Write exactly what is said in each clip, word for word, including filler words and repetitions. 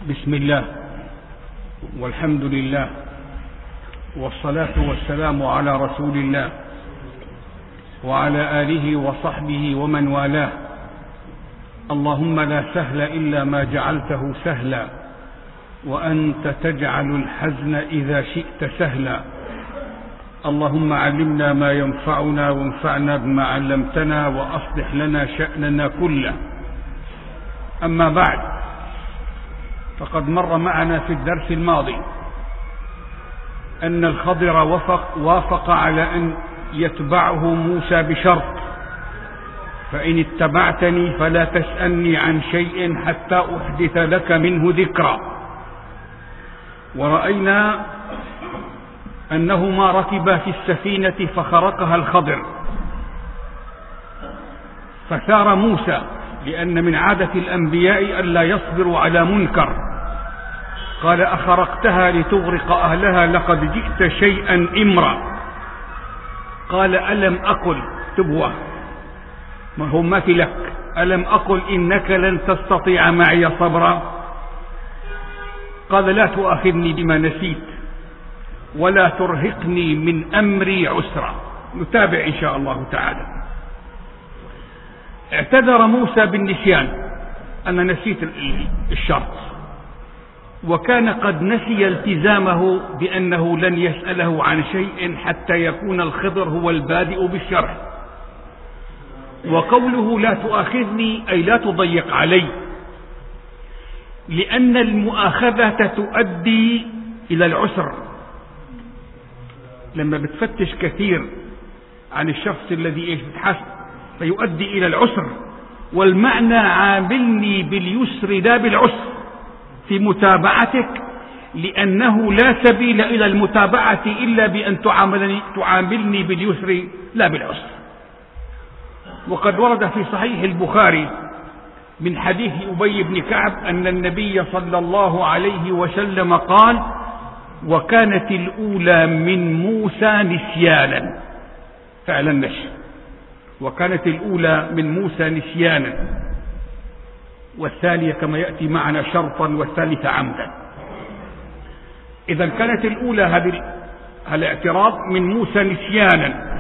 بسم الله والحمد لله والصلاة والسلام على رسول الله وعلى آله وصحبه ومن والاه. اللهم لا سهل إلا ما جعلته سهلا وأنت تجعل الحزن إذا شئت سهلا. اللهم علمنا ما ينفعنا وانفعنا بما علمتنا وأصلح لنا شأننا كله. أما بعد، فقد مر معنا في الدرس الماضي أن الخضر وافق, وافق على أن يتبعه موسى بشرط: فإن اتبعتني فلا تسألني عن شيء حتى أحدث لك منه ذكرا. ورأينا أنهما ركبا في السفينة فخرقها الخضر، فثار موسى لأن من عادة الأنبياء ألا يصبروا على منكر، قال: أخرقتها لتغرق أهلها لقد جئت شيئا إمرا. قال: ألم أقل تبوه ما هو ما في لك ألم أقل إنك لن تستطيع معي صبرا. قال: لا تؤاخذني بما نسيت ولا ترهقني من أمري عسرا. نتابع إن شاء الله تعالى. اعتذر موسى بالنسيان، أنا نسيت الشرط، وكان قد نسي التزامه بأنه لن يسأله عن شيء حتى يكون الخضر هو البادئ بالشرح. وقوله لا تؤاخذني أي لا تضيق علي، لأن المؤاخذة تؤدي إلى العسر. لما بتفتش كثير عن الشخص الذي ايش بتحاسب فيؤدي إلى العسر، والمعنى عاملني باليسر لا بالعسر في متابعتك، لأنه لا سبيل إلى المتابعة إلا بأن تعاملني, تعاملني باليسر لا بالعسر. وقد ورد في صحيح البخاري من حديث أبي بن كعب أن النبي صلى الله عليه وسلم قال: وكانت الأولى من موسى نسيانا. فعلا نشر، وكانت الأولى من موسى نسيانا، والثانية كما يأتي معنا شرطا، والثالثة عمدا. إذا كانت الأولى هذه الاعتراض من موسى نسيانا.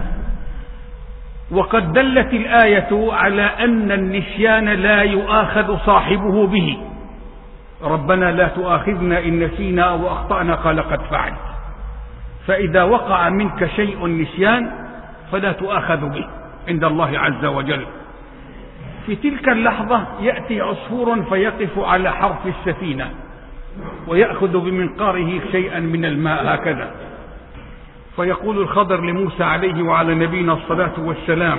وقد دلت الآية على أن النسيان لا يؤاخذ صاحبه به. ربنا لا تؤاخذنا إن نسينا أو أخطأنا قال قد فعلت. فإذا وقع منك شيء نسيان فلا تؤاخذ به عند الله عز وجل. في تلك اللحظة يأتي عصفور فيقف على حرف السفينة ويأخذ بمنقاره شيئا من الماء هكذا، فيقول الخضر لموسى عليه وعلى نبينا الصلاة والسلام: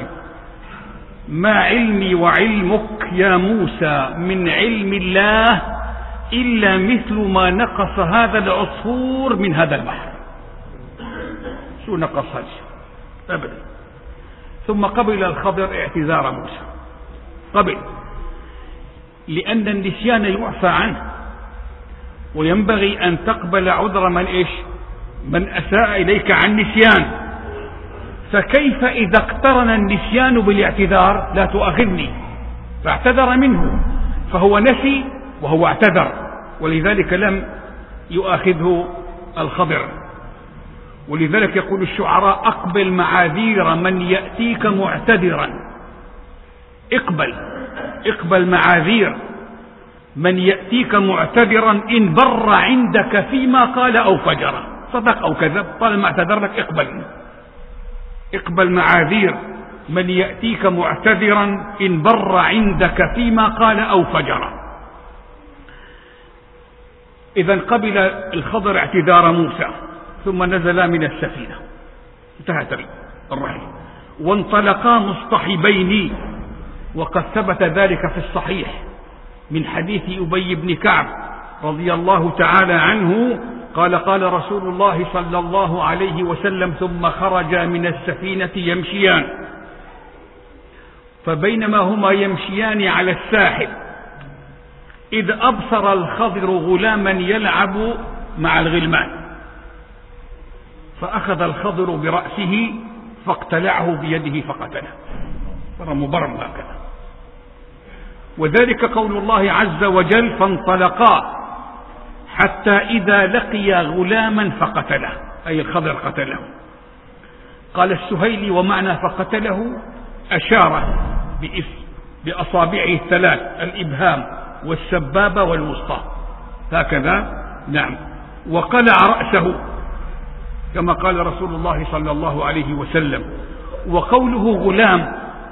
ما علمي وعلمك يا موسى من علم الله إلا مثل ما نقص هذا العصفور من هذا البحر. شو نقص هذا؟ أبدا. ثم قبل الخضر اعتذار موسى، قبل، لأن النسيان يعفى عنه، وينبغي أن تقبل عذر من إيش؟ من أساء إليك عن نسيان. فكيف إذا اقترن النسيان بالاعتذار؟ لا تؤاخذني، فاعتذر منه، فهو نسي وهو اعتذر، ولذلك لم يؤاخذه الخضر. ولذلك يقول الشعراء: أقبل معاذير من يأتيك معتذرا. اقبل اقبل معاذير من يأتيك معتذرا إن بر عندك فيما قال أو فجر. صدق أو كذب، طالما اعتذر لك اقبل اقبل معاذير من يأتيك معتذرا إن بر عندك فيما قال أو فجر. إذا قبل الخضر اعتذار موسى، ثم نزلا من السفينة، انتهت الرحلة، وانطلقا مصطحبين. وقد ثبت ذلك في الصحيح من حديث أبي بن كعب رضي الله تعالى عنه قال: قال رسول الله صلى الله عليه وسلم: ثم خرجا من السفينة يمشيان، فبينما هما يمشيان على الساحل إذ أبصر الخضر غلاما يلعب مع الغلمان، فأخذ الخضر برأسه فاقتلعه بيده فقتله، برم برم هكذا. وذلك قول الله عز وجل: فانطلقا حتى إذا لقي غلاما فقتله، أي الخضر قتله. قال السهيلي: ومعنى فقتله أشار بأصابعه الثلاث الإبهام والسبابة والوسطى هكذا، نعم، وقلع رأسه كما قال رسول الله صلى الله عليه وسلم. وقوله غلام،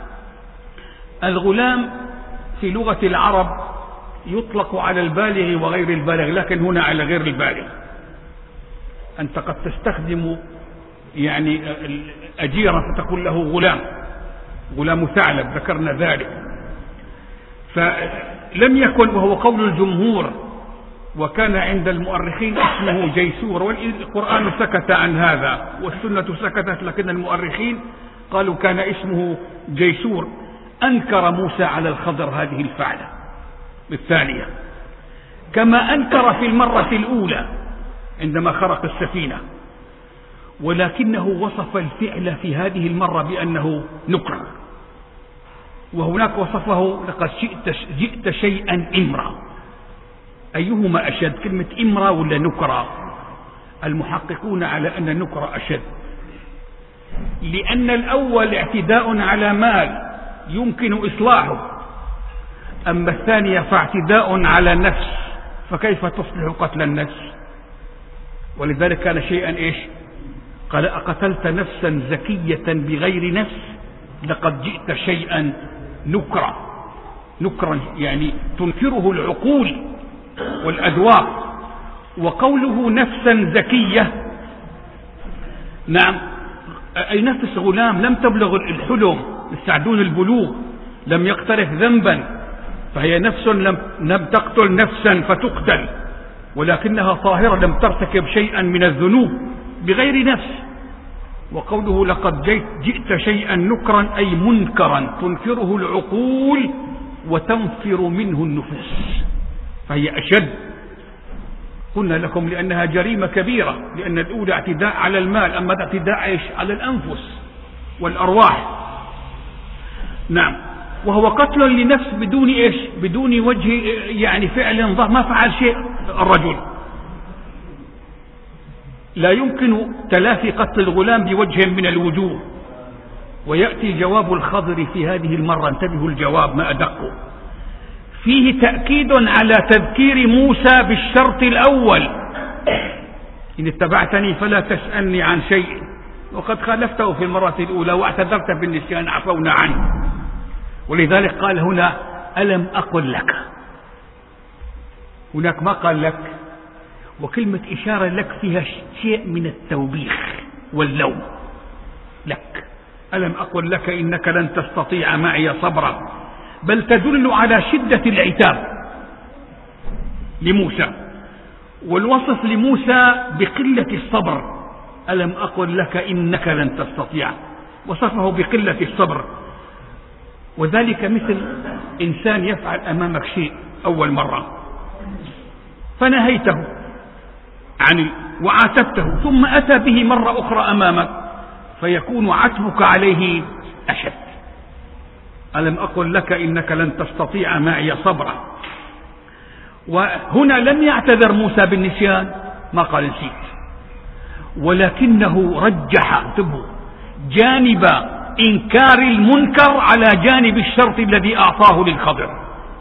الغلام في لغة العرب يطلق على البالغ وغير البالغ، لكن هنا على غير البالغ. أنت قد تستخدم يعني أجيرا فتقول له غلام، غلام ثعلب، ذكرنا ذلك. فلم يكن، وهو قول الجمهور، وكان عند المؤرخين اسمه جيسور، والقرآن سكت عن هذا والسنة سكتت، لكن المؤرخين قالوا كان اسمه جيسور. أنكر موسى على الخضر هذه الفعلة الثانية، كما أنكر في المرة الأولى عندما خرق السفينة، ولكنه وصف الفعل في هذه المرة بأنه نكر، وهناك وصفه: لقد جئت, جئت شيئا إمرا. أيهما أشد، كلمة إمرا ولا نكرا؟ المحققون على أن نكرا أشد، لأن الأول اعتداء على مال يمكن إصلاحه، أما الثانية فاعتداء على نفس، فكيف تصلح قتل النفس؟ ولذلك كان شيئا إيش؟ قال: أقتلت نفسا زكية بغير نفس لقد جئت شيئا نكرا. نكرا يعني تنكره العقول والأذواق. وقوله نفسا زكية، نعم، أي نفس غلام لم تبلغ الحلم، يستعدون البلوغ، لم يقترف ذنبا، فهي نفس لم, لم تقتل نفسا فتقتل، ولكنها طاهرة لم ترتكب شيئا من الذنوب بغير نفس. وقوله لقد جئت, جئت شيئا نكرا أي منكرا تنكره العقول وتنفر منه النفوس، فهي أشد. قلنا لكم لأنها جريمة كبيرة، لأن الأولى اعتداء على المال، أما اعتداء إيش؟ على الأنفس والأرواح. نعم. وهو قتل لنفس بدون إيش؟ بدون وجه يعني فعل ظاهر، ما فعل شيء الرجل. لا يمكن تلافي قتل الغلام بوجه من الوجوه. ويأتي جواب الخضر في هذه المرة، انتبهوا الجواب ما أدقه، فيه تأكيد على تذكير موسى بالشرط الأول: إن اتبعتني فلا تسألني عن شيء، وقد خالفته في المرة الأولى واعتذرت بالنسيان عفونا عنه. ولذلك قال هنا: ألم أقل لك. هناك ما قال لك، وكلمة إشارة لك فيها شيء من التوبيخ واللوم. لك، ألم أقل لك إنك لن تستطيع معي صبرا، بل تدل على شدة العتاب لموسى، والوصف لموسى بقلة الصبر. ألم أقل لك إنك لن تستطيع، وصفه بقلة الصبر. وذلك مثل إنسان يفعل أمامك شيء أول مرة فنهيته عن وعاتبته، ثم أتى به مرة أخرى أمامك، فيكون عتبك عليه أشد. ألم أقل لك إنك لن تستطيع معي صبرا. وهنا لم يعتذر موسى بالنسيان، ما قال نسيت، ولكنه رجح انتبهوا جانب إنكار المنكر على جانب الشرط الذي أعطاه للخضر.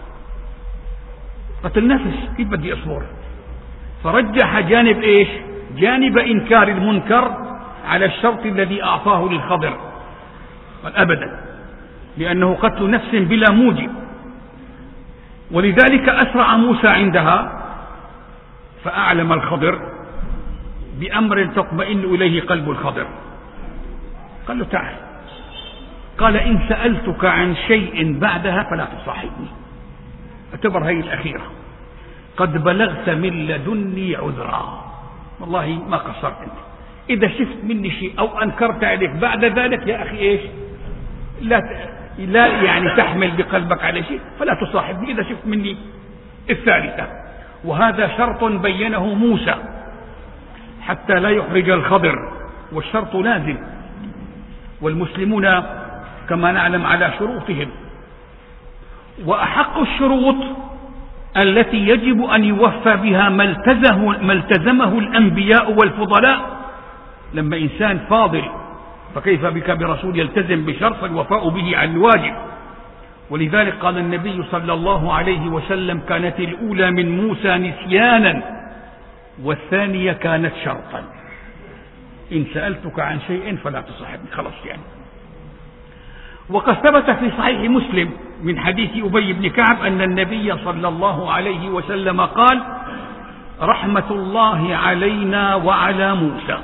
قتل نفس كيف بدي أصبر؟ فرجح جانب إيش؟ جانب إنكار المنكر على الشرط الذي أعطاه للخضر. قال أبدا، لأنه قتل نفس بلا موجب. ولذلك أسرع موسى عندها، فأعلم الخضر بأمر تطمئن إليه قلب الخضر. قال له تعال. قال إن سألتك عن شيء بعدها فلا تصاحبني، اعتبر هي الأخيرة، قد بلغت من لدني عذرا، والله ما قصرت انت. إذا شفت مني شيء أو أنكرت عليك بعد ذلك يا أخي إيش، لا لا يعني تحمل بقلبك على شيء، فلا تصاحبني إذا شفت مني الثالثة. وهذا شرط بينه موسى حتى لا يحرج الخضر، والشرط لازم، والمسلمون كما نعلم على شروطهم. وأحق الشروط التي يجب أن يوفى بها ما التزمه, ما التزمه الأنبياء والفضلاء. لما إنسان فاضل فكيف بك برسول يلتزم بشرط الوفاء به عن الواجب؟ ولذلك قال النبي صلى الله عليه وسلم: كانت الأولى من موسى نسيانا والثانية كانت شرطا. إن سألتك عن شيء فلا تصاحبني، خلاص يعني. وقد ثبت في صحيح مسلم من حديث أبي بن كعب أن النبي صلى الله عليه وسلم قال: رحمة الله علينا وعلى موسى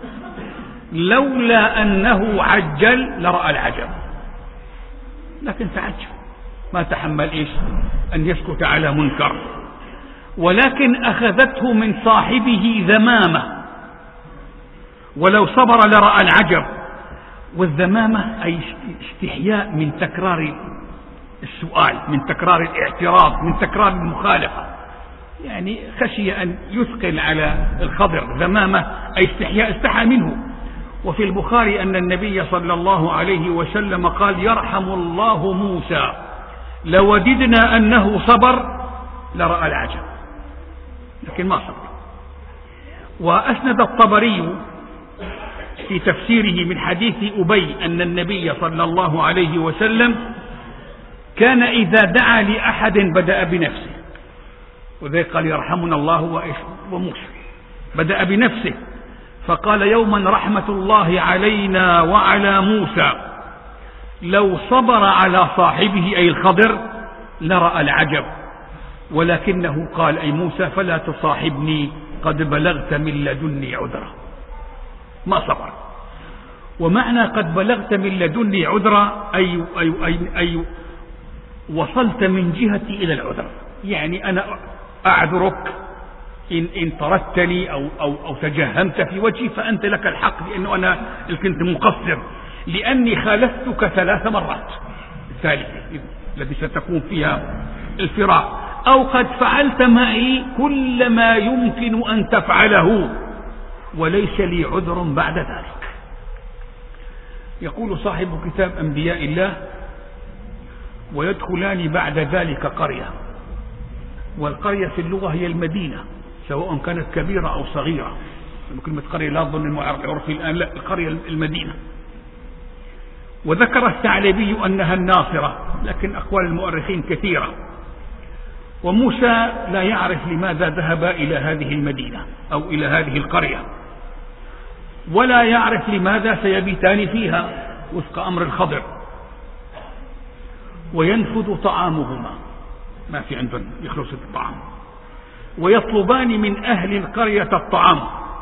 لولا أنه عجل لرأى العجب. لكن تعجب، ما تحمل إيش أن يسكت على منكر، ولكن أخذته من صاحبه ذمامة، ولو صبر لرأى العجب. والذمامة أي استحياء من تكرار السؤال، من تكرار الاعتراض، من تكرار المخالفة، يعني خشي أن يثقل على الخضر. ذمامة أي استحياء، استحى منه. وفي البخاري أن النبي صلى الله عليه وسلم قال: يرحم الله موسى لوددنا أنه صبر لرأى العجب، لكن ما صبر. وأسند الطبري في تفسيره من حديث أبي أن النبي صلى الله عليه وسلم كان إذا دعا لأحد بدأ بنفسه، وذلك قال: يرحمنا الله وموسى، بدأ بنفسه فقال: يوما رحمة الله علينا وعلى موسى لو صبر على صاحبه أي الخضر لرأى العجب، ولكنه قال أي موسى: فلا تصاحبني قد بلغت من لدني عذرا. ما صبر. ومعنى قد بلغت من لدني عذرا أي, أي, أي, أي وصلت من جهتي إلى العذر، يعني أنا أعذرك إن, إن طردتني أو, أو, أو تجهمت في وجهي، فأنت لك الحق، لأنه أنا كنت مقصر، لأني خالفتك ثلاث مرات، الثالثة التي ستكون فيها الفراق، أو قد فعلت معي كل ما يمكن أن تفعله وليس لي عذر بعد ذلك. يقول صاحب كتاب أنبياء الله: ويدخلان بعد ذلك قرية، والقرية في اللغة هي المدينة، سواء كانت كبيرة أو صغيرة. كلمة قرية لا أظن العرفي الآن، لا، القرية المدينة. وذكر الثعلبي أنها الناصرة، لكن أقوال المؤرخين كثيرة. وموسى لا يعرف لماذا ذهب إلى هذه المدينة أو إلى هذه القرية، ولا يعرف لماذا سيبيتان فيها وفق أمر الخضر. وينفذ طعامهما، ما في عندهم يخلص الطعام، ويطلبان من أهل القرية الطعام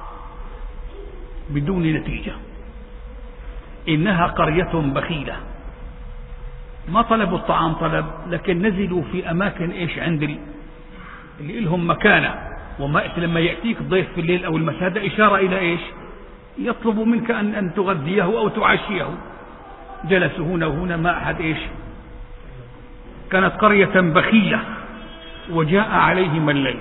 بدون نتيجة. إنها قرية بخيلة، ما طلبوا الطعام طلب، لكن نزلوا في أماكن إيش عند اللي لهم مكانة. وما لما يأتيك ضيف في الليل أو المساء هذا إشارة إلى إيش؟ يطلب منك أن, أن تغذيه أو تعشيه. جلسوا هنا وهنا، ما أحد إيش. كانت قرية بخيلة وجاء عليهم الليل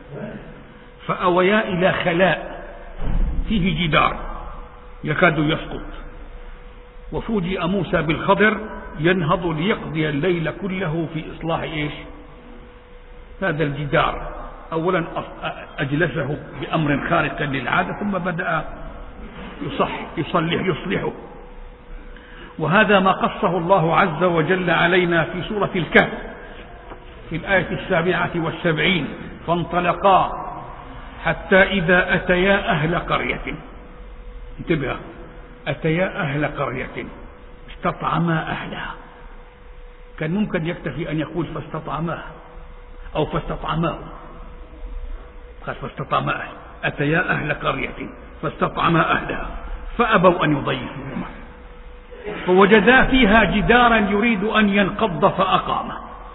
فأويا إلى خلاء فيه جدار يكاد يسقط، وفوجئ موسى بالخضر ينهض ليقضي الليل كله في إصلاح إيش هذا الجدار. أولا أجلسه بأمر خارق للعادة، ثم بدأ يصح يصلح يصلحه. وهذا ما قصه الله عز وجل علينا في سورة الكهف في الآية السابعة والسبعين: فانطلقا حتى إذا أتيا أهل قرية، انتبه، أتيا أهل قرية استطعما أهلها. كان ممكن يكتفي أن يقول فاستطعماه أو فاستطعماه، قال فاستطعما أهل. أتيا أهل قرية فاستطعما أهلها فأبوا أن يضيفوهما فوجدا فيها جدارا يريد أن ينقض فأقامه.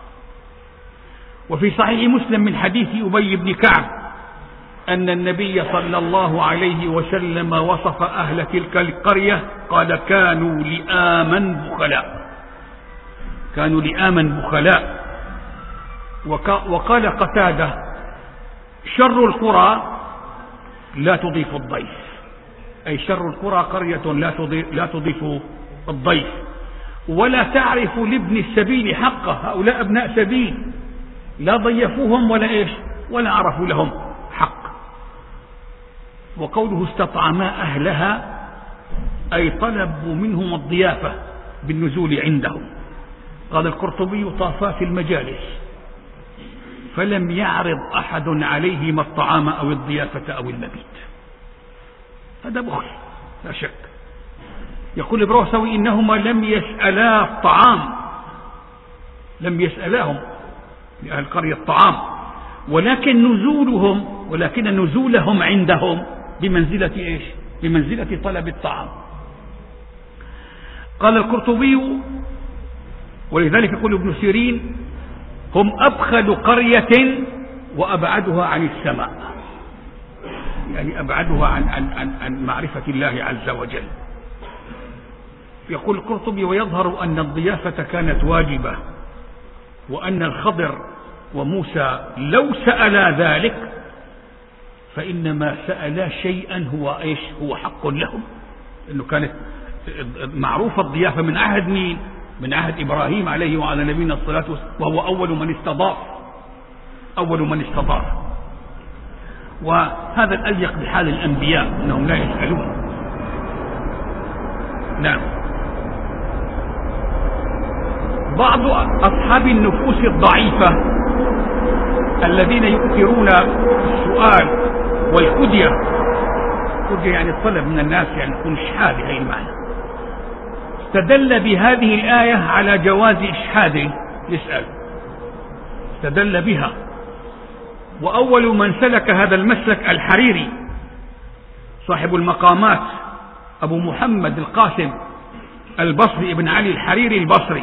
وفي صحيح مسلم من حديث أبي بن كعب أن النبي صلى الله عليه وسلم وصف أهل تلك القرية قال: كانوا لئاما بخلاء، كانوا لئاما بخلاء. وقال قتادة: شر القرى لا تضيف الضيف، أي شر القرى قرية لا تضيف, لا تضيف الضيف، ولا تعرف لابن السبيل حقه. هؤلاء أبناء سبيل لا ضيفوهم ولا إيش ولا عرفوا لهم حق. وقوله استطعما أهلها أي طلبوا منهم الضيافة بالنزول عندهم. قال القرطبي طافا في المجالس فلم يعرض أحد عليهما الطعام أو الضيافة أو المبيت. هذا بخل لا شك. يقول البروسوي إنهما لم يسألا الطعام، لم يسألاهم لأهل القرية الطعام، ولكن نزولهم ولكن نزولهم عندهم بمنزلة إيش؟ بمنزلة طلب الطعام. قال القرطبي ولذلك يقول ابن سيرين هم أبخل قرية وأبعدها عن السماء، يعني أبعدها عن, عن, عن, عن معرفة الله عز وجل. يقول القرطبي ويظهر أن الضيافة كانت واجبة، وأن الخضر وموسى لو سألا ذلك فإنما سألا شيئا هو إيش؟ هو حق لهم، لأنه كانت معروفة الضيافة من عهد مين؟ من عهد إبراهيم عليه وعلى نبينا الصلاة والسلام، وهو أول من استضاف أول من استضاف وهذا الأليق بحال الأنبياء أنهم لا يسألون. نعم. بعض أصحاب النفوس الضعيفة الذين يؤثرون السؤال والكدية، كدية يعني الطلب من الناس، يعني يكون شحاذ هي المعنى، استدل بهذه الآية على جواز إشحاذ يسأل، استدل بها. وأول من سلك هذا المسلك الحريري صاحب المقامات أبو محمد القاسم البصري ابن علي الحريري البصري،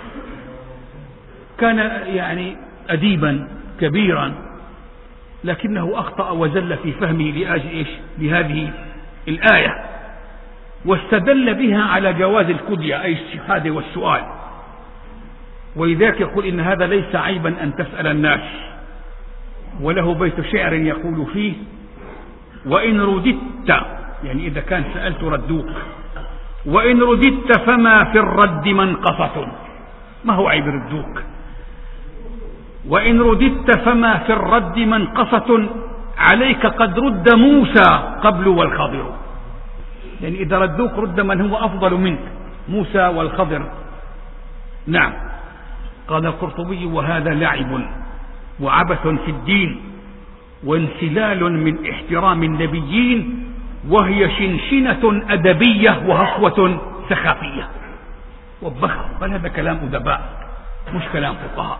كان يعني أديبا كبيرا لكنه أخطأ وزل في فهمه لأجل إيش؟ لهذه الآية، واستدل بها على جواز الكدية أي الشهادة والسؤال. ولذلك يقول إن هذا ليس عيبا أن تسأل الناس، وله بيت شعر يقول فيه وإن رددت، يعني إذا كان سألت ردوك، وإن رددت فما في الرد منقصة، ما هو عيب ردوك؟ وإن رددت فما في الرد منقصة عليك قد رد موسى قبل والخضر، يعني إذا ردوك رد من هو أفضل منك، موسى والخضر. نعم. قال القرطبي وهذا لعب وعبث في الدين وانسلال من احترام النبيين، وهي شنشنة أدبية وهفوة سخافية. وبخ قال هذا كلام أدباء مش كلام فقهاء.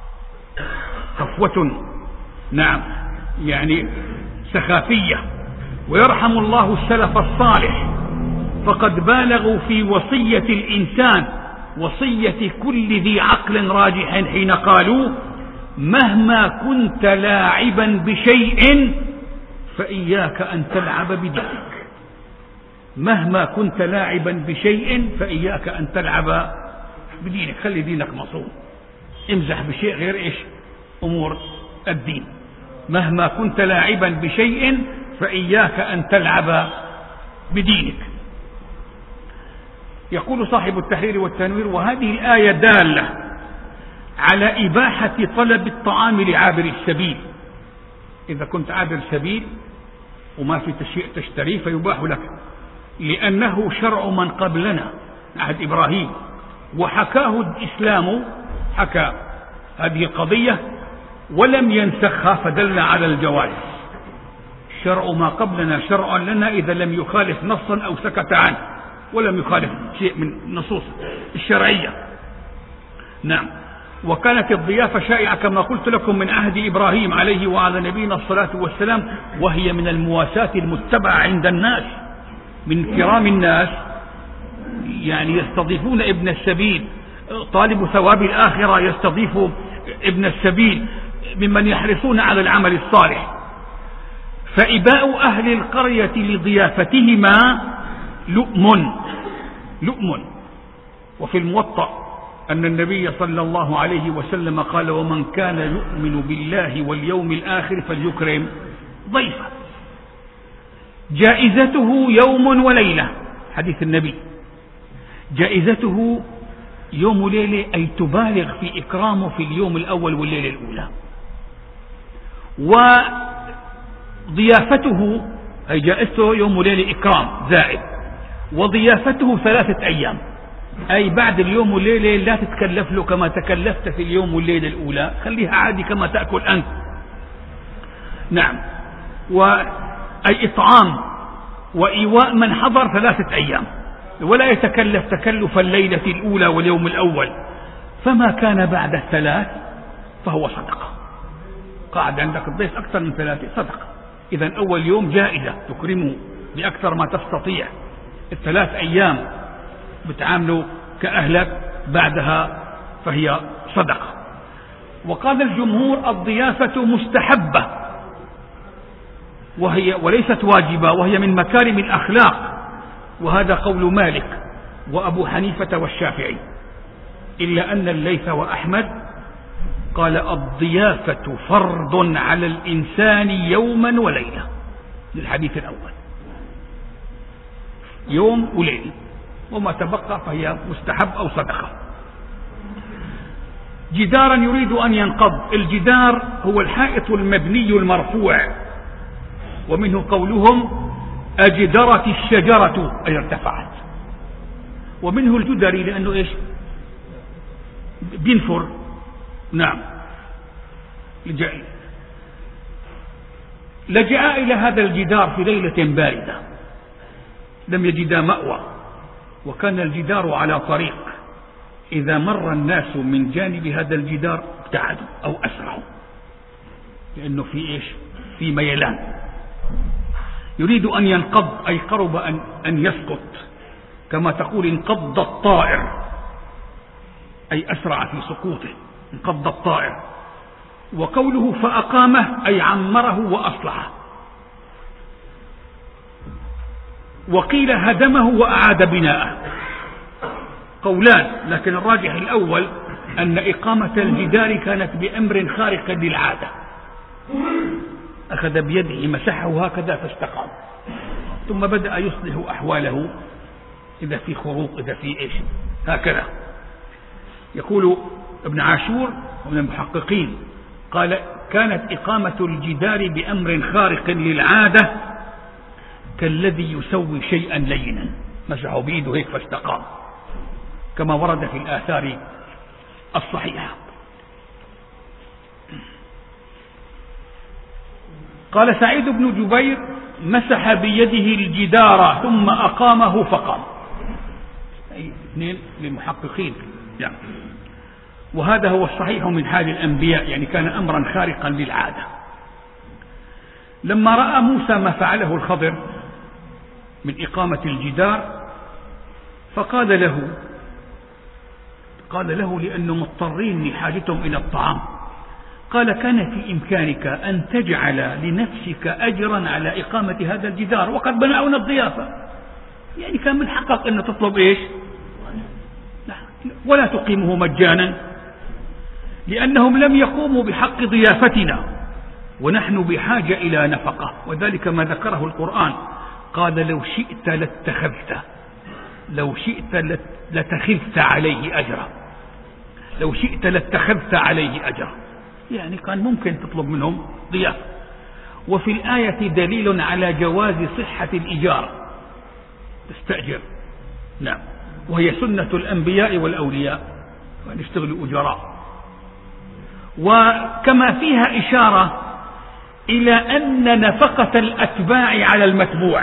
هفوة نعم يعني سخافية. ويرحم الله السلف الصالح فقد بالغوا في وصية الإنسان، وصية كل ذي عقل راجح، حين قالوا مهما كنت لاعبا بشيء فإياك أن تلعب بدينك. مهما كنت لاعبا بشيء فإياك أن تلعب بدينك، خلي دينك مصون، امزح بشيء غير إيش؟ أمور الدين. مهما كنت لاعبا بشيء فإياك أن تلعب بدينك. يقول صاحب التحرير والتنوير وهذه الآية دالة على إباحة طلب الطعام لعابر السبيل. إذا كنت عابر سبيل وما في شيء تشتريه فيباح لك، لأنه شرع من قبلنا عهد إبراهيم، وحكاه الإسلام، حكى هذه القضية ولم ينسخها فدل على الجواز. شرع ما قبلنا شرع لنا إذا لم يخالف نصا أو سكت عنه ولم يخالف شيء من النصوص الشرعية. نعم. وكانت الضيافة شائعة كما قلت لكم من عهد إبراهيم عليه وعلى نبينا الصلاة والسلام، وهي من المواساة المتبعة عند الناس، من كرام الناس، يعني يستضيفون ابن السبيل، طالب ثواب الآخرة يستضيف ابن السبيل ممن يحرصون على العمل الصالح. فإباء أهل القرية لضيافتهما لؤم لؤم. وفي الموطأ أن النبي صلى الله عليه وسلم قال ومن كان يؤمن بالله واليوم الآخر فليكرم ضيفه. جائزته يوم وليلة، حديث النبي، جائزته يوم وليلة، أي تبالغ في إكرامه في اليوم الأول والليلة الأولى. وضيافته هي جائزته يوم وليلة إكرام زائد، وضيافته ثلاثة أيام، أي بعد اليوم والليلة لا تتكلف له كما تكلفت في اليوم والليلة الأولى، خليها عادي كما تأكل أنت. نعم. وأي إطعام وإيواء من حضر ثلاثة أيام، ولا يتكلف تكلف الليلة الأولى واليوم الأول، فما كان بعد الثلاث فهو صدقة. قاعد عندك الضيف أكثر من ثلاثة صدقة، إذا أول يوم جائزة تكرمه بأكثر ما تستطيع، الثلاث أيام بتعاملوا كأهلك، بعدها فهي صدقة. وقال الجمهور الضيافة مستحبة وهي وليست واجبة، وهي من مكارم الأخلاق، وهذا قول مالك وأبو حنيفة والشافعي، إلا أن الليث وأحمد قال الضيافة فرض على الإنسان يوما وليلة، للحديث الأول يوم وليلة، وما تبقى فهي مستحب أو صدقة. جدارا يريد أن ينقض. الجدار هو الحائط المبني المرفوع، ومنه قولهم أجدرت الشجرة أي ارتفعت، ومنه الجدري لأنه إيش بينفر. نعم. لجأ إلى هذا الجدار في ليلة باردة لم يجدا مأوى، وكان الجدار على طريق، إذا مر الناس من جانب هذا الجدار ابتعدوا أو أسرعوا، لأنه في إيش في ميلان. يريد أن ينقض أي قرب أن, أن يسقط، كما تقول انقض الطائر أي أسرع في سقوطه، انقض الطائر. وقوله فأقامه أي عمره وأصلحه. وقيل هدمه وأعاد بناءه، قولان، لكن الراجح الأول أن إقامة الجدار كانت بأمر خارق للعادة، أخذ بيده مسحه هكذا فاستقام، ثم بدأ يصلح أحواله إذا في خروق إذا في إيش هكذا. يقول ابن عاشور ومن المحققين قال كانت إقامة الجدار بأمر خارق للعادة كالذي يسوي شيئا لينا، مسحه بيده هيك فاستقام، كما ورد في الآثار الصحيحة. قال سعيد بن جبير مسح بيده الجدار ثم أقامه فقام، أي اثنين للمحققين يعني. وهذا هو الصحيح من حال الأنبياء، يعني كان أمرا خارقا للعادة. لما رأى موسى ما فعله الخضر من إقامة الجدار فقال له قال له لأنه مضطرين لحاجتهم إلى الطعام، قال كان في إمكانك أن تجعل لنفسك أجرا على إقامة هذا الجدار وقد بناؤنا الضيافة، يعني كان من حقك أن تطلب إيش ولا تقيمه مجانا، لأنهم لم يقوموا بحق ضيافتنا ونحن بحاجة إلى نفقة، وذلك ما ذكره القرآن، قال لو شئت لاتخذت لو شئت لتخذت عليه أجرا لو شئت لاتخذت عليه أجرا، يعني كان ممكن تطلب منهم ضيافة. وفي الآية دليل على جواز صحة الإجارة، تستأجر، نعم، وهي سنة الأنبياء والأولياء وأن يشتغلوا أجراء. وكما فيها إشارة إلى أن نفقة الأتباع على المتبوع.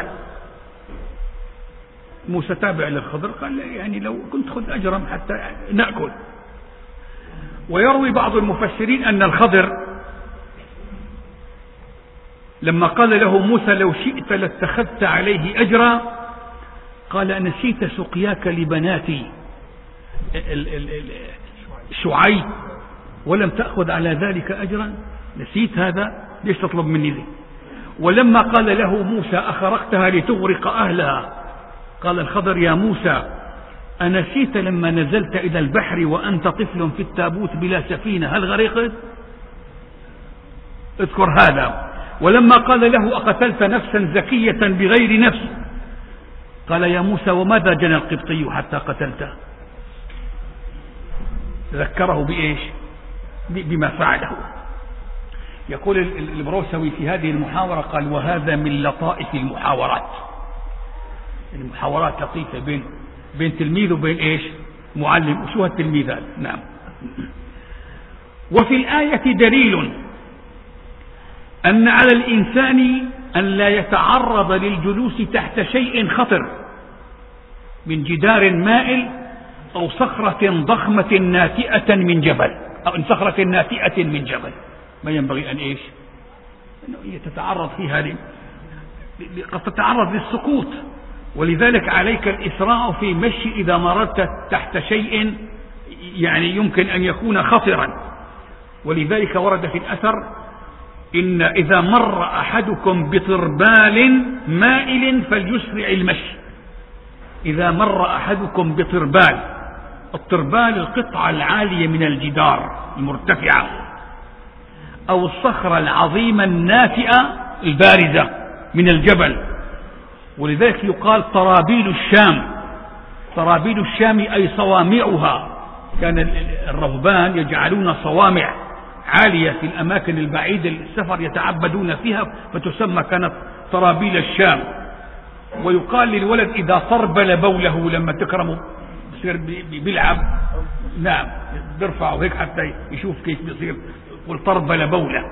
موسى تابع للخضر قال يعني لو كنت خذ أجرا حتى نأكل. ويروي بعض المفسرين أن الخضر لما قال له موسى لو شئت لاتخذت عليه أجرا، قال نسيت سقياك لبناتي شعيب ولم تأخذ على ذلك أجرا، نسيت هذا، ليش تطلب مني ذي؟ ولما قال له موسى أخرقتها لتغرق أهلها، قال الخضر يا موسى أنسيت لما نزلت إلى البحر وأنت طفل في التابوت بلا سفينة هل غرقت؟ اذكر هذا. ولما قال له أقتلت نفسا زكية بغير نفس، قال يا موسى وماذا جنى القبطي حتى قتلته؟ ذكره بإيش؟ بما فعله. يقول البروسوي في هذه المحاورة قال: وهذا من لطائف المحاورات. المحاورات لطيفة بين بين تلميذ وبين ايش؟ معلم. وشو هالتلميذ هذا؟ نعم. وفي الآية دليل أن على الإنسان أن لا يتعرض للجلوس تحت شيء خطر من جدار مائل أو صخرة ضخمة ناتئة من جبل، أو صخرة ناتئة من جبل. ما ينبغي أن إيش؟ أنه تتعرض فيها ل... قد تتعرض للسقوط. ولذلك عليك الإسراع في مشي إذا مررت تحت شيء يعني يمكن أن يكون خطرا. ولذلك ورد في الأثر: إن إذا مر أحدكم بطربال مائل فليسرع المشي. إذا مر أحدكم بطربال، الطربال القطعة العالية من الجدار المرتفعة، أو الصخرة العظيمة الناتئة البارزة من الجبل. ولذلك يقال طرابيل الشام. طرابيل الشام أي صوامعها. كان الرهبان يجعلون صوامع عالية في الأماكن البعيدة السفر يتعبدون فيها، فتسمى كانت طرابيل الشام. ويقال للولد إذا طربل بوله لما تكرمه بصير بيلعب، نعم، بيرفعه هيك حتى يشوف كيف بيصير، والطربل بوله.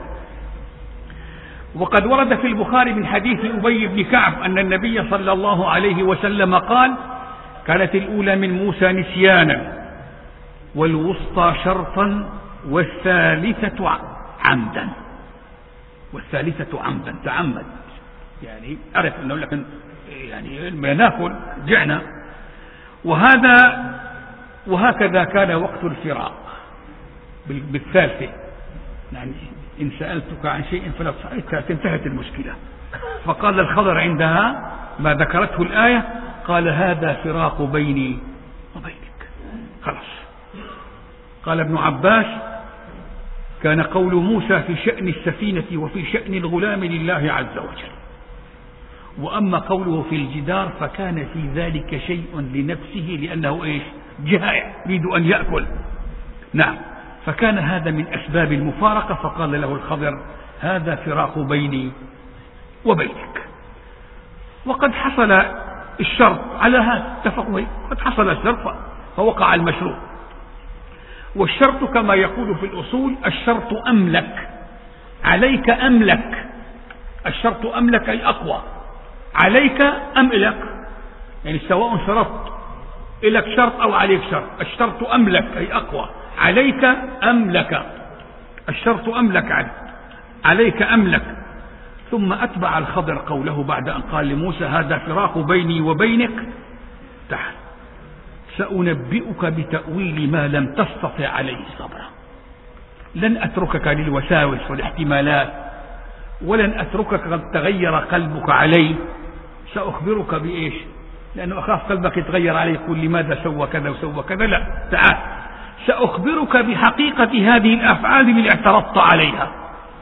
وقد ورد في البخاري من حديث أبي بن كعب أن النبي صلى الله عليه وسلم قال: كانت الأولى من موسى نسيانا، والوسطى شرطا، والثالثة عمدا. والثالثة عمدا، تعمد يعني عرف أنه لكن يعني ما ناكل جعنا. وهذا وهكذا كان وقت الفراق بالثالثة. يعني إن سألتك عن شيء فلا تسألك، انتهت المشكلة. فقال الخضر عندها ما ذكرته الآية، قال: هذا فراق بيني وبينك، خلاص. قال ابن عباس: كان قول موسى في شأن السفينة وفي شأن الغلام لله عز وجل، وأما قوله في الجدار فكان في ذلك شيء لنفسه، لأنه إيش؟ جائع يريد أن يأكل. نعم. فكان هذا من أسباب المفارقة. فقال له الخضر: هذا فراق بيني وبينك. وقد حصل الشرط على هذا، اتفقوا، قد حصل الشرط فوقع المشروط. والشرط كما يقول في الأصول: الشرط أملك، عليك أملك. الشرط أملك أي أقوى، عليك أملك، يعني سواء شرطت إلك شرط أو عليك شرط. الشرط أملك أي أقوى، عليك أملك. الشرط أملك، عليك أملك. ثم أتبع الخضر قوله بعد أن قال لموسى: هذا فراق بيني وبينك، تعال سأنبئك بتأويل ما لم تستطع عليه صبرا. لن أتركك للوساوس والاحتمالات، ولن أتركك قد تغير قلبك علي. سأخبرك بإيش؟ لأنه أخاف قلبك يتغير علي، يقول لماذا سوى كذا وسوى كذا. لا، تعال سأخبرك بحقيقة هذه الأفعال اللي اعترضت عليها،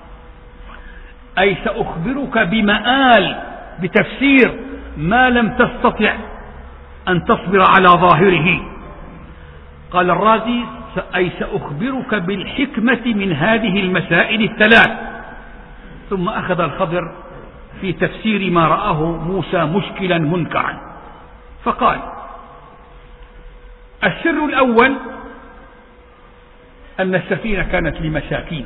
أي سأخبرك بمآل، بتفسير ما لم تستطع أن تصبر على ظاهره. قال الرازي: أي سأخبرك بالحكمة من هذه المسائل الثلاث. ثم أخذ الخضر في تفسير ما رآه موسى مشكلا منكرا، فقال: السر الأول أن السفينة كانت لمساكين.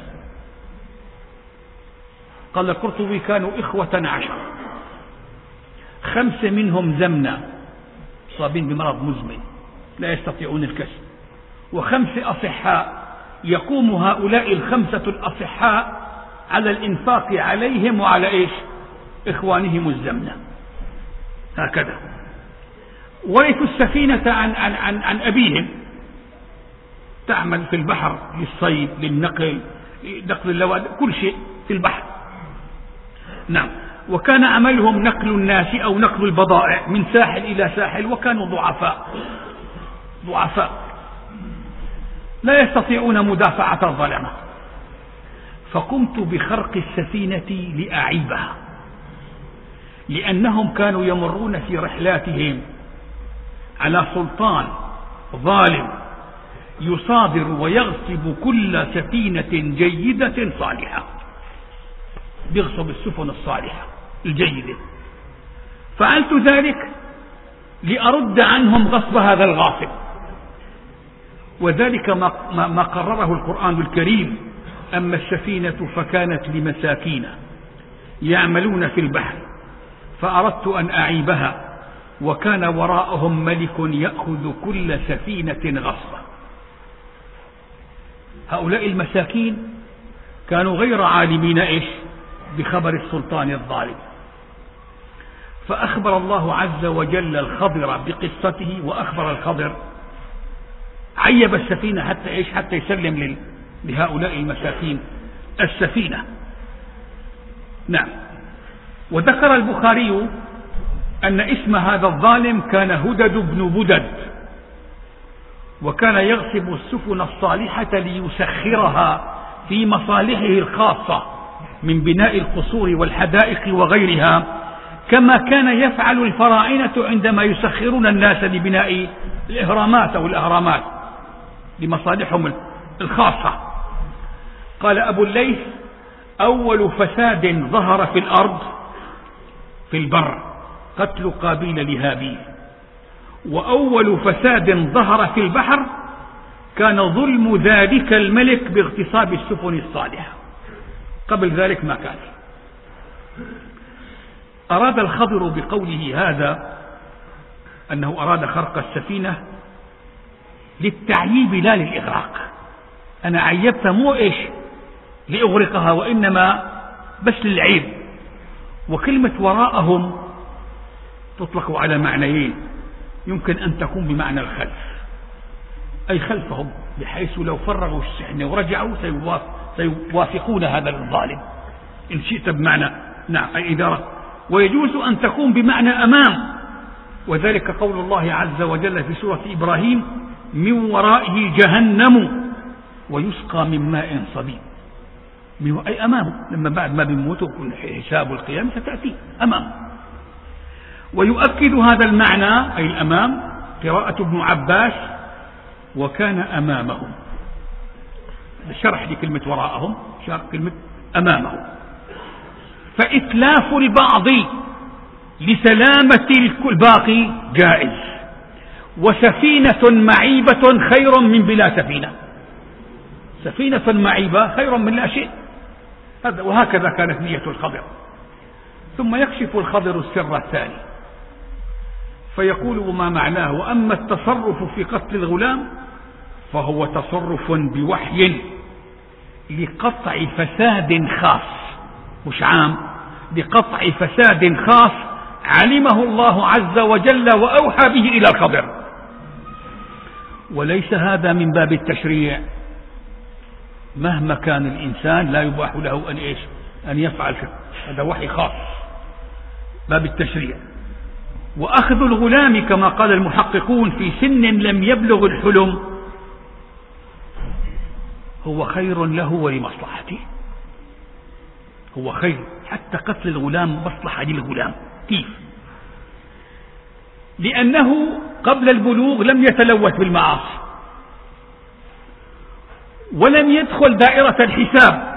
قال القرطبي: كانوا إخوة عشر، خمسة منهم زمنا صابين بمرض مزمن لا يستطيعون الكسب، وخمسة أصحاء يقوم هؤلاء الخمسة الأصحاء على الإنفاق عليهم وعلى إيش؟ إخوانهم الزمنة. هكذا ورثوا السفينة عن, عن, عن, عن أبيهم، تعمل في البحر للصيد، للنقل، نقل اللواد، كل شيء في البحر. نعم. وكان عملهم نقل الناس أو نقل البضائع من ساحل إلى ساحل، وكانوا ضعفاء ضعفاء لا يستطيعون مدافعة الظلمة. فقمت بخرق السفينة لأعيبها، لأنهم كانوا يمرون في رحلاتهم على سلطان ظالم يصادر ويغصب كل سفينة جيدة صالحة. بيغصب السفن الصالحة الجيدة. فعلت ذلك لأرد عنهم غصب هذا الغاصب، وذلك ما قرره القرآن الكريم: أما السفينة فكانت لمساكين يعملون في البحر فأردت أن أعيبها وكان وراءهم ملك يأخذ كل سفينة غصبا. هؤلاء المساكين كانوا غير عالمين إيش بخبر السلطان الظالم، فأخبر الله عز وجل الخضر بقصته، وأخبر الخضر عيب السفينة حتى إيش حتى يسلم لهؤلاء المساكين السفينة. نعم. وذكر البخاري أن اسم هذا الظالم كان هدد بن بدد، وكان يغصب السفن الصالحة ليسخرها في مصالحه الخاصة من بناء القصور والحدائق وغيرها، كما كان يفعل الفراعنة عندما يسخرون الناس لبناء الإهرامات أو الأهرامات لمصالحهم الخاصة. قال أبو الليث: أول فساد ظهر في الأرض في البر قتل قابيل لهابيل، وأول فساد ظهر في البحر كان ظلم ذلك الملك باغتصاب السفن الصالحة. قبل ذلك ما كان. أراد الخضر بقوله هذا أنه أراد خرق السفينة للتعييب لا للإغراق. أنا عيبت مو إيش لأغرقها، وإنما بس للعيب. وكلمة وراءهم تطلق على معنيين، يمكن أن تكون بمعنى الخلف، أي خلفهم، بحيث لو فرغوا الشحن ورجعوا سيوافقون هذا الظالم إن شئت بمعنى نعم أي إدارة. ويجوز أن تكون بمعنى أمام، وذلك قول الله عز وجل في سورة إبراهيم: من ورائه جهنم ويسقى من ماء صديد. أي أمامه، لما بعد ما بيموتوا حساب القيام ستأتي أمام. ويؤكد هذا المعنى أي الأمام قراءة ابن عباس: وكان أمامهم. شرح لكلمة وراءهم، شرح كلمة أمامهم. فإتلاف البعض لسلامة الباقي جائز، وسفينة معيبة خير من بلا سفينة. سفينة معيبة خير من لا شيء. وهكذا كانت نية الخضر. ثم يكشف الخضر السر الثاني فيقول: وما معناه؟ وأما التصرف في قتل الغلام فهو تصرف بوحي لقطع فساد خاص، مش عام، لقطع فساد خاص علمه الله عز وجل وأوحى به إلى الخضر. وليس هذا من باب التشريع، مهما كان الإنسان لا يباح له أن إيش أن يفعل شيء، هذا وحي خاص باب التشريع. وأخذ الغلام كما قال المحققون في سن لم يبلغ الحلم هو خير له ولمصلحته، هو خير. حتى قتل الغلام مصلحة للغلام. كيف؟ لأنه قبل البلوغ لم يتلوث بالمعاصي ولم يدخل دائرة الحساب،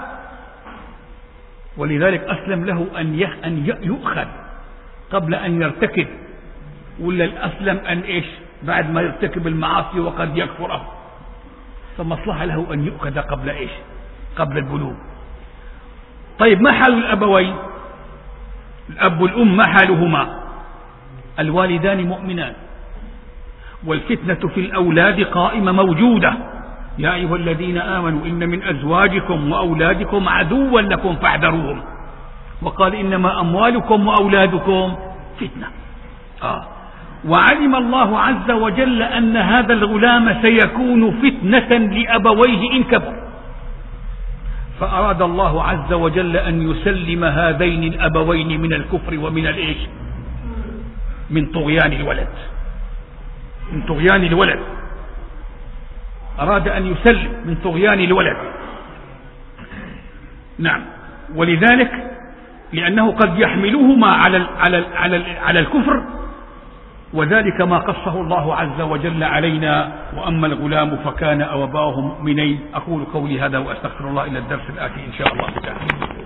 ولذلك أسلم له أن يؤخذ قبل أن يرتكب، ولا الأسلم أن إيش بعد ما يرتكب المعاصي وقد يكفره، فمصلحة له أن يؤخذ قبل إيش قبل البلوغ. طيب ما حال الأبوين؟ الأب والأم ما حالهما؟ الوالدان مؤمنان، والفتنة في الأولاد قائمة موجودة. يا أيها الذين آمنوا إن من أزواجكم وأولادكم عدوا لكم فاحذروهم، وقال إنما أموالكم وأولادكم فتنة. آه. وعلم الله عز وجل أن هذا الغلام سيكون فتنة لأبويه إن كبر، فأراد الله عز وجل أن يسلم هذين الأبوين من الكفر ومن الإيش من طغيان الولد من طغيان الولد أراد أن يسلم من طغيان الولد. نعم. ولذلك لأنه قد يحملهما على على على على الكفر، وذلك ما قصه الله عز وجل علينا: وأما الغلام فكان أبواه مؤمنين. أقول قولي هذا وأستغفر الله إلى الدرس الآتي إن شاء الله تعالى.